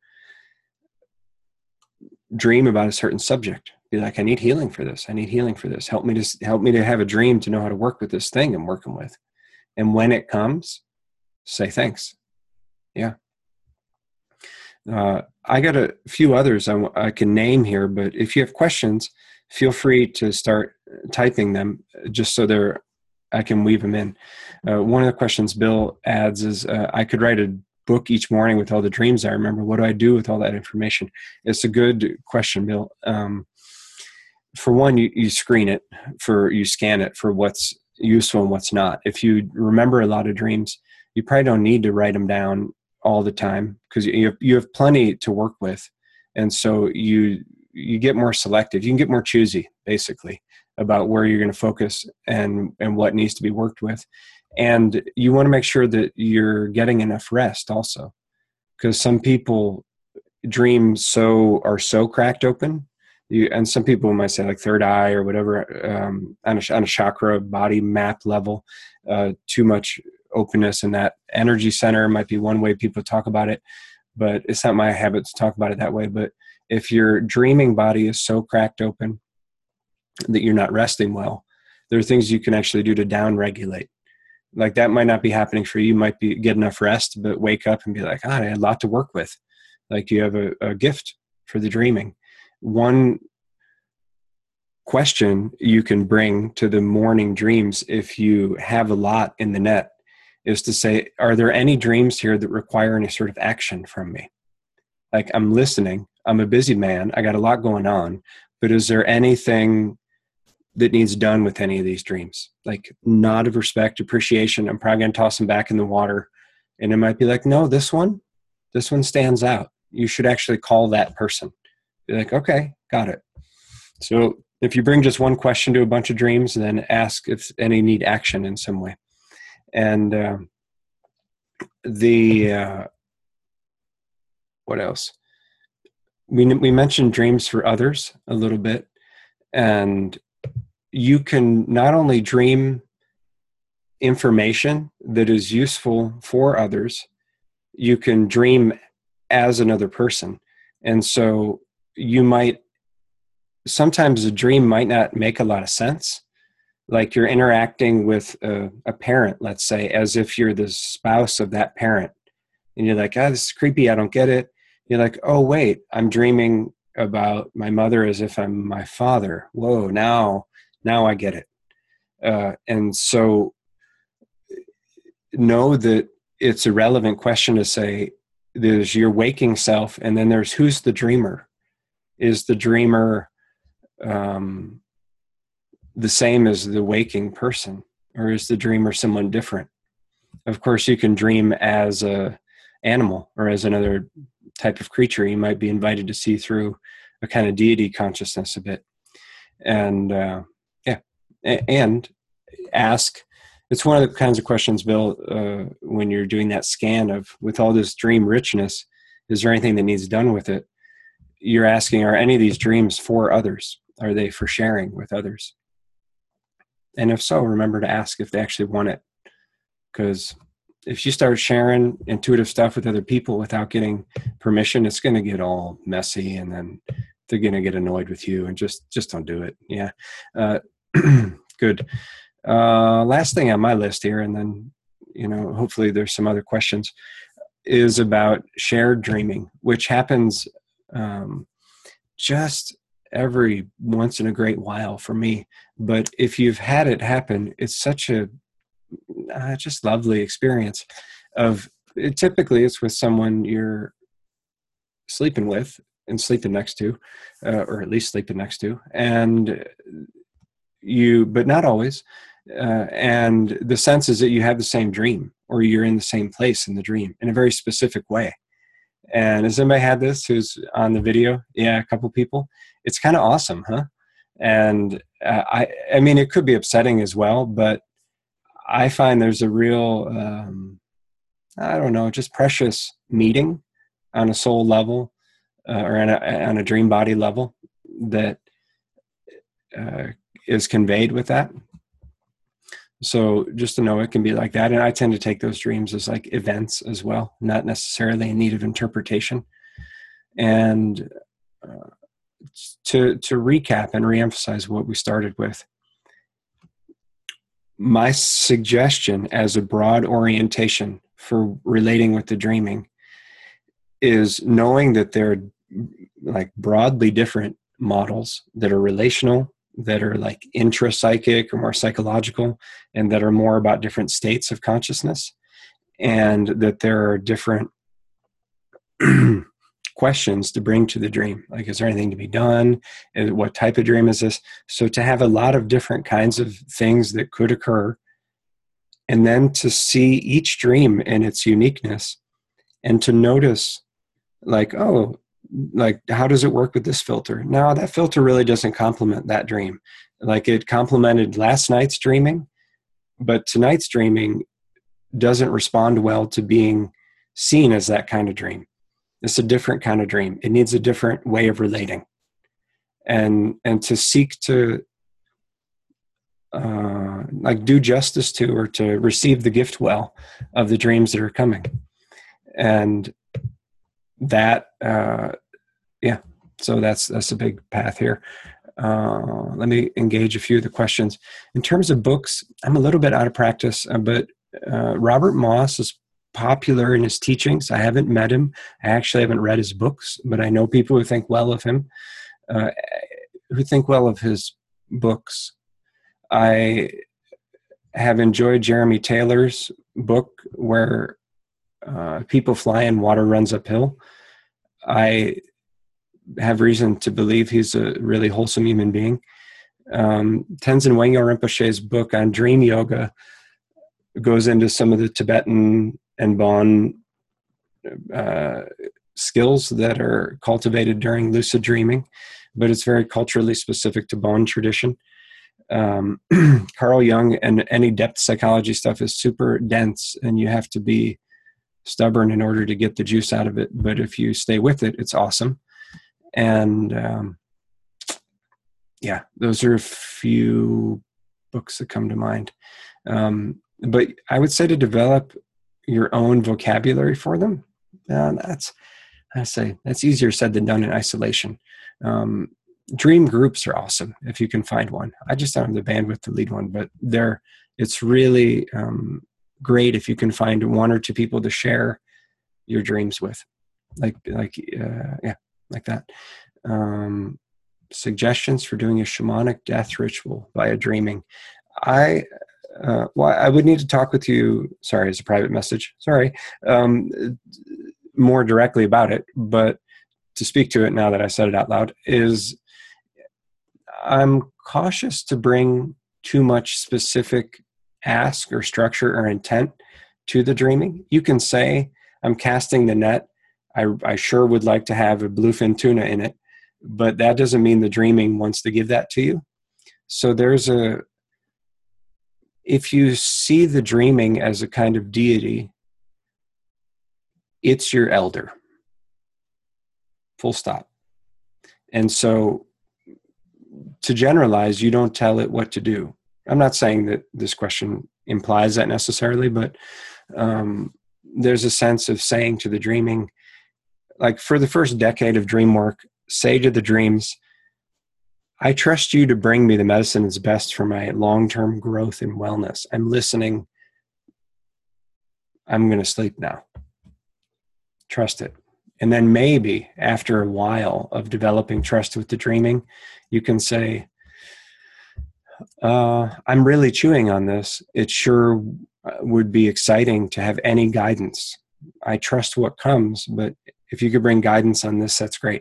Speaker 1: dream about a certain subject. Be like, I need healing for this. I need healing for this. Help me to help me to have a dream to know how to work with this thing I'm working with. And when it comes, say thanks. Yeah. Uh, I got a few others I, I can name here, but if you have questions, feel free to start typing them just so they're, I can weave them in. Uh, one of the questions Bill adds is, uh, I could write a book each morning with all the dreams I remember. What do I do with all that information? It's a good question, Bill. Um, for one, you, you screen it for, you scan it for what's useful and what's not. If you remember a lot of dreams, you probably don't need to write them down all the time because you have, you have plenty to work with. And so you, you get more selective. You can get more choosy, basically, about where you're going to focus and, and what needs to be worked with. And you want to make sure that you're getting enough rest also, because some people dream so are so cracked open. You, and some people might say like third eye or whatever, um, on, a, on a chakra body map level, uh, too much openness in that energy center might be one way people talk about it, but it's not my habit to talk about it that way. But if your dreaming body is so cracked open that you're not resting well, there are things you can actually do to down regulate. Like that might not be happening for you. You might be get enough rest, but wake up and be like, oh, I had a lot to work with. Like you have a, a gift for the dreaming. One question you can bring to the morning dreams, if you have a lot in the net, is to say, are there any dreams here that require any sort of action from me? Like I'm listening, I'm a busy man, I got a lot going on, but is there anything that needs done with any of these dreams? Like nod of respect, appreciation, I'm probably going to toss them back in the water. And it might be like, no, this one, this one stands out. You should actually call that person. Be like, okay, got it. So if you bring just one question to a bunch of dreams, then ask if any need action in some way. And uh, the, uh, what else? We, we mentioned dreams for others a little bit. And you can not only dream information that is useful for others, you can dream as another person. And so you might, sometimes a dream might not make a lot of sense. Like you're interacting with a, a parent, let's say, as if you're the spouse of that parent. And you're like, ah, this is creepy, I don't get it. You're like, oh, wait, I'm dreaming about my mother as if I'm my father. Whoa, now, now I get it. Uh, and so know that it's a relevant question to say, there's your waking self, and then there's who's the dreamer. Is the dreamer um, the same as the waking person, or is the dreamer someone different? Of course, you can dream as a animal or as another type of creature. You might be invited to see through a kind of deity consciousness a bit. And uh, yeah, a- and ask. It's one of the kinds of questions, Bill, uh, when you're doing that scan of, with all this dream richness, is there anything that needs done with it? You're asking, are any of these dreams for others? Are they for sharing with others? And if so, remember to ask if they actually want it. Because if you start sharing intuitive stuff with other people without getting permission, it's going to get all messy, and then they're going to get annoyed with you, and just, just don't do it. Yeah. Uh, good. Uh, last thing on my list here, and then, you know, hopefully there's some other questions, is about shared dreaming, which happens um, just every once in a great while for me. But if you've had it happen, it's such a uh, just lovely experience of it. Typically it's with someone you're sleeping with and sleeping next to, uh, or at least sleeping next to, and you, but not always. Uh, and the sense is that you have the same dream, or you're in the same place in the dream in a very specific way. And has anybody had this who's on the video? Yeah, a couple people. It's kind of awesome, huh? And uh, I, I mean, it could be upsetting as well, but I find there's a real, um, I don't know, just precious meeting on a soul level, uh, or on a, on a dream body level that uh, is conveyed with that. So just to know it can be like that. And I tend to take those dreams as like events as well, not necessarily in need of interpretation. And uh, to, to recap and reemphasize what we started with, my suggestion as a broad orientation for relating with the dreaming is knowing that there are like broadly different models that are relational, that are like intrapsychic or more psychological, and that are more about different states of consciousness, and that there are different questions to bring to the dream. Like, is there anything to be done? And what type of dream is this? So to have a lot of different kinds of things that could occur, and then to see each dream in its uniqueness, and to notice like, oh, like, how does it work with this filter? No, that filter really doesn't complement that dream. Like, it complemented last night's dreaming, but tonight's dreaming doesn't respond well to being seen as that kind of dream. It's a different kind of dream. It needs a different way of relating. And, and to seek to uh, like do justice to, or to receive the gift well of the dreams that are coming. And that, uh, yeah, so that's, that's a big path here. Uh, let me engage a few of the questions. In terms of books, I'm a little bit out of practice, uh, but uh, Robert Moss is popular in his teachings. I haven't met him. I actually haven't read his books, but I know people who think well of him, uh, who think well of his books. I have enjoyed Jeremy Taylor's book, Where uh, People Fly and Water Runs Uphill. I have reason to believe he's a really wholesome human being. Um, Tenzin Wangyal Rinpoche's book on dream yoga goes into some of the Tibetan and Bon uh, skills that are cultivated during lucid dreaming, but it's very culturally specific to Bon tradition. Um, Carl Jung and any depth psychology stuff is super dense, and you have to be stubborn in order to get the juice out of it. But if you stay with it, it's awesome. And um, yeah, those are a few books that come to mind. Um, but I would say to develop your own vocabulary for them. Uh, that's, I say, that's easier said than done in isolation. Um, dream groups are awesome if you can find one. I just don't have the bandwidth to lead one, but they're, it's really um, great if you can find one or two people to share your dreams with, like, like, uh, yeah, like that. Um, suggestions for doing a shamanic death ritual via dreaming. I, uh, well, I would need to talk with you, sorry, as a private message, sorry, um, more directly about it, but to speak to it now that I said it out loud is I'm cautious to bring too much specific ask or structure or intent to the dreaming. You can say, I'm casting the net. I, I sure would like to have a bluefin tuna in it, but that doesn't mean the dreaming wants to give that to you. So there's a, if you see the dreaming as a kind of deity, it's your elder. Full stop. And so to generalize, you don't tell it what to do. I'm not saying that this question implies that necessarily, but um, there's a sense of saying to the dreaming, like for the first decade of dream work, say to the dreams, I trust you to bring me the medicine that's best for my long-term growth and wellness. I'm listening. I'm going to sleep now. Trust it. And then maybe after a while of developing trust with the dreaming, you can say, uh, I'm really chewing on this. It sure would be exciting to have any guidance. I trust what comes, but if you could bring guidance on this, that's great.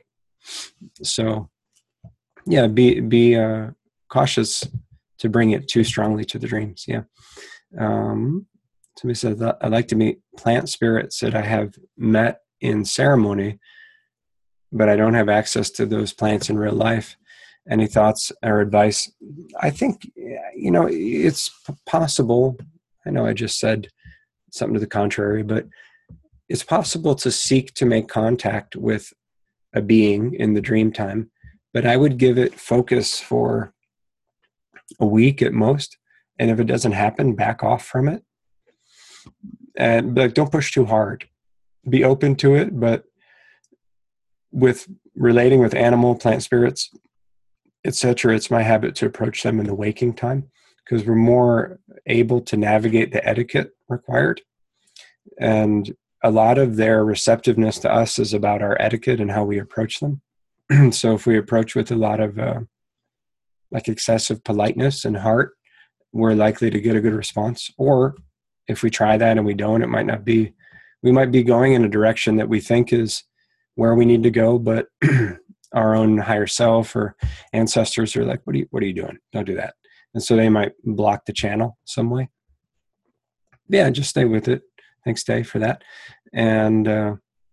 Speaker 1: So yeah, be, be uh, cautious to bring it too strongly to the dreams. Yeah. Um, somebody said, I'd like to meet plant spirits that I have met in ceremony, but I don't have access to those plants in real life. Any thoughts or advice? I think, you know, it's possible. I know I just said something to the contrary, but it's possible to seek to make contact with a being in the dream time, but I would give it focus for a week at most. And if it doesn't happen, back off from it. And but don't push too hard. Be open to it, but with relating with animal, plant spirits, et cetera, it's my habit to approach them in the waking time because we're more able to navigate the etiquette required. And a lot of their receptiveness to us is about our etiquette and how we approach them. So if we approach with a lot of uh, like excessive politeness and heart, we're likely to get a good response. Or if we try that and we don't, it might not be, we might be going in a direction that we think is where we need to go, but our own higher self or ancestors are like, what are you, what are you doing? Don't do that. And so they might block the channel some way. Yeah, just stay with it. Thanks, Dave, for that. And uh,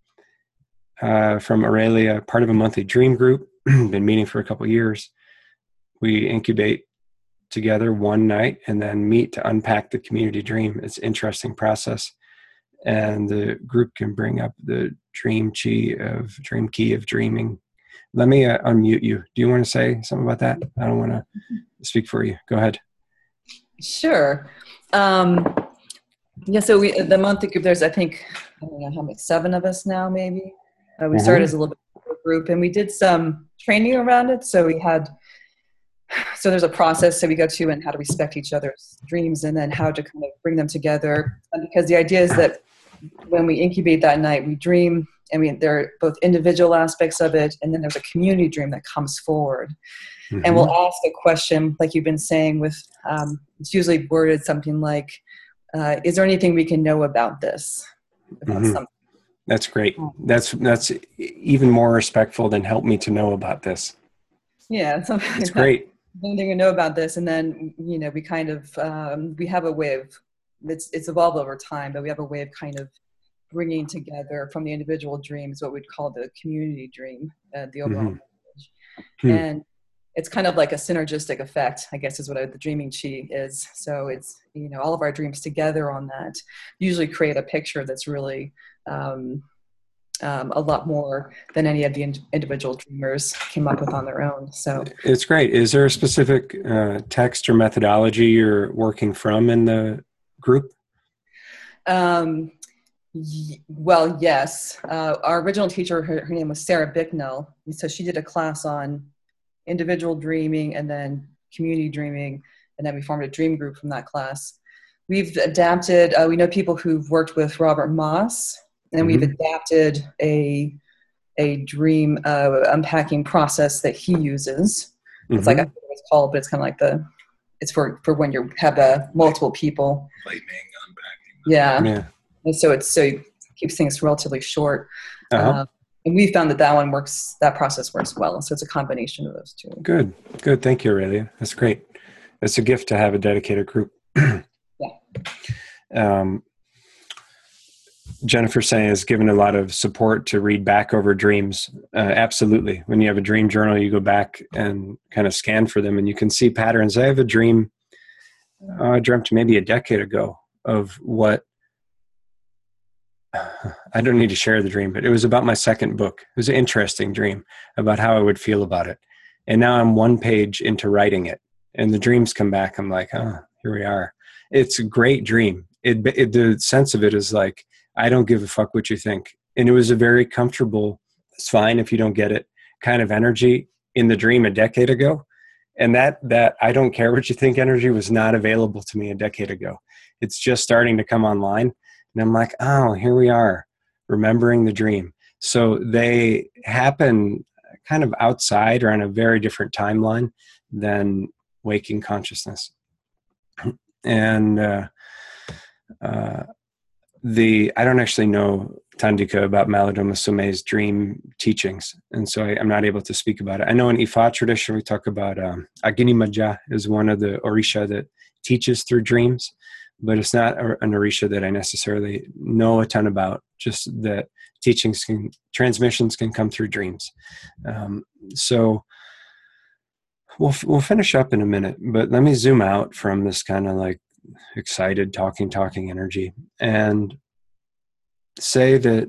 Speaker 1: uh, from Aurelia, part of a monthly dream group, been meeting for a couple of years. We incubate together one night and then meet to unpack the community dream. It's an interesting process. And the group can bring up the dream chi of dream key of dreaming. Let me uh, unmute you. Do you want to say something about that? I don't want to speak for you. Go ahead.
Speaker 2: Sure. Um, yeah, so we, the monthly group, there's, I think, I don't know how many, seven of us now, maybe. Uh, we mm-hmm. started as a little bit of a group, and we did some training around it. So we had, so there's a process that we go to and how to respect each other's dreams and then how to kind of bring them together. And because the idea is that when we incubate that night, we dream. I mean, there are both individual aspects of it, and then there's a community dream that comes forward. Mm-hmm. And we'll ask a question, like you've been saying, with um, it's usually worded something like, uh, "Is there anything we can know about this?" About
Speaker 1: mm-hmm. something. That's great. That's that's even more respectful than "help me to know about this."
Speaker 2: Yeah, something
Speaker 1: it's
Speaker 2: like
Speaker 1: great.
Speaker 2: Anything to know about this, and then you know, we kind of um, we have a way of it's it's evolved over time, but we have a way of kind of bringing together from the individual dreams what we'd call the community dream, uh, the overall
Speaker 1: mm-hmm.
Speaker 2: message.
Speaker 1: Hmm.
Speaker 2: And it's kind of like a synergistic effect, I guess is what I, the dreaming chi is. So it's, you know, all of our dreams together on that usually create a picture that's really um, um, a lot more than any of the in- individual dreamers came up with on their own. So
Speaker 1: it's great. Is there a specific uh, text or methodology you're working from in the group?
Speaker 2: Um, Well, yes. Uh, our original teacher, her, her name was Sarah Bicknell. And so she did a class on individual dreaming and then community dreaming. And then we formed a dream group from that class. We've adapted, uh, we know people who've worked with Robert Moss, and mm-hmm. we've adapted a, a dream uh, unpacking process that he uses. Mm-hmm. It's like, I don't know what it's called, but it's kind of like the, it's for, for when you have uh, multiple people.
Speaker 3: Lightning unpacking.
Speaker 2: Yeah.
Speaker 1: Yeah.
Speaker 2: And so it's so it keeps things relatively short,
Speaker 1: uh-huh.
Speaker 2: uh, and we found that that one works. That process works well. So it's a combination of those two.
Speaker 1: Good, good. Thank you, Aurelia. That's great. It's a gift to have a dedicated group.
Speaker 2: Yeah.
Speaker 1: Um, Jennifer saying has given a lot of support to read back over dreams. Uh, absolutely. When you have a dream journal, you go back and kind of scan for them and you can see patterns. I have a dream uh, I dreamt maybe a decade ago of what, I don't need to share the dream, but it was about my second book. It was an interesting dream about how I would feel about it. And now I'm one page into writing it and the dreams come back. I'm like, oh, here we are. It's a great dream. It, it the sense of it is like, I don't give a fuck what you think. And it was a very comfortable, it's fine if you don't get it kind of energy in the dream a decade ago. And that, that I don't care what you think energy was not available to me a decade ago. It's just starting to come online. And I'm like, oh, here we are, remembering the dream. So they happen kind of outside or on a very different timeline than waking consciousness. And uh, uh, the I don't actually know, Tandika, about Malidoma Some's dream teachings. And so I, I'm not able to speak about it. I know in Ifa tradition, we talk about um, Agini Maja is one of the Orisha that teaches through dreams, but it's not an Orisha that I necessarily know a ton about, just that teachings can, transmissions can come through dreams. Um, so we'll, we'll finish up in a minute, but let me zoom out from this kind of like excited talking, talking energy and say that,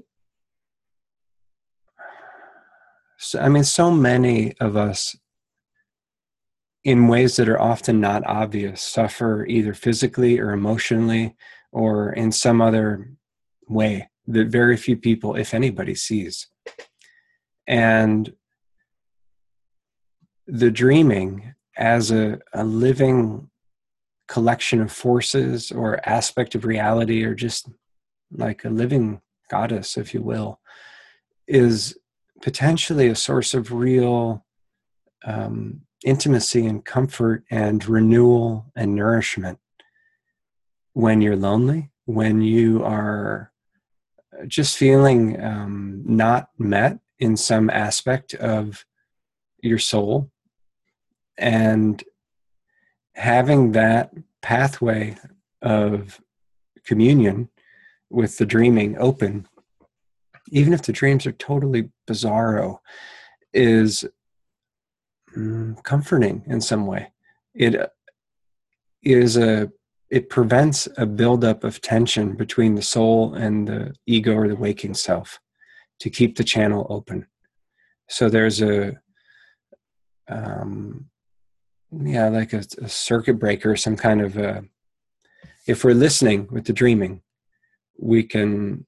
Speaker 1: so, I mean, so many of us in ways that are often not obvious suffer either physically or emotionally or in some other way that very few people, if anybody, sees. And the dreaming as a, a living collection of forces or aspect of reality, or just like a living goddess, if you will, is potentially a source of real um, intimacy and comfort and renewal and nourishment when you're lonely, when you are just feeling um, not met in some aspect of your soul, and having that pathway of communion with the dreaming open, even if the dreams are totally bizarro, is mm, comforting in some way. It is a it prevents a buildup of tension between the soul and the ego or the waking self to keep the channel open. So there's a um, yeah, like a, a circuit breaker, some kind of a, if we're listening with the dreaming, we can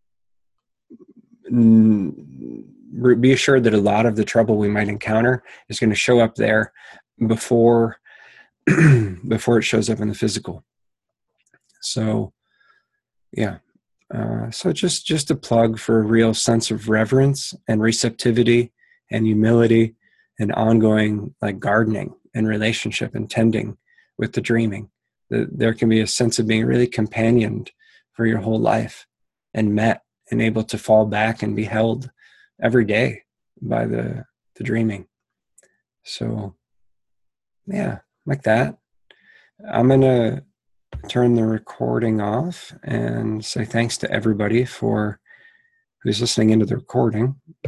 Speaker 1: be assured that a lot of the trouble we might encounter is going to show up there before before it shows up in the physical. So yeah, uh, so just just a plug for a real sense of reverence and receptivity and humility and ongoing like gardening and relationship and tending with the dreaming. That there can be a sense of being really companioned for your whole life and met and able to fall back and be held every day by the, the dreaming. So yeah, like that. I'm going to turn the recording off and say thanks to everybody for who's listening into the recording.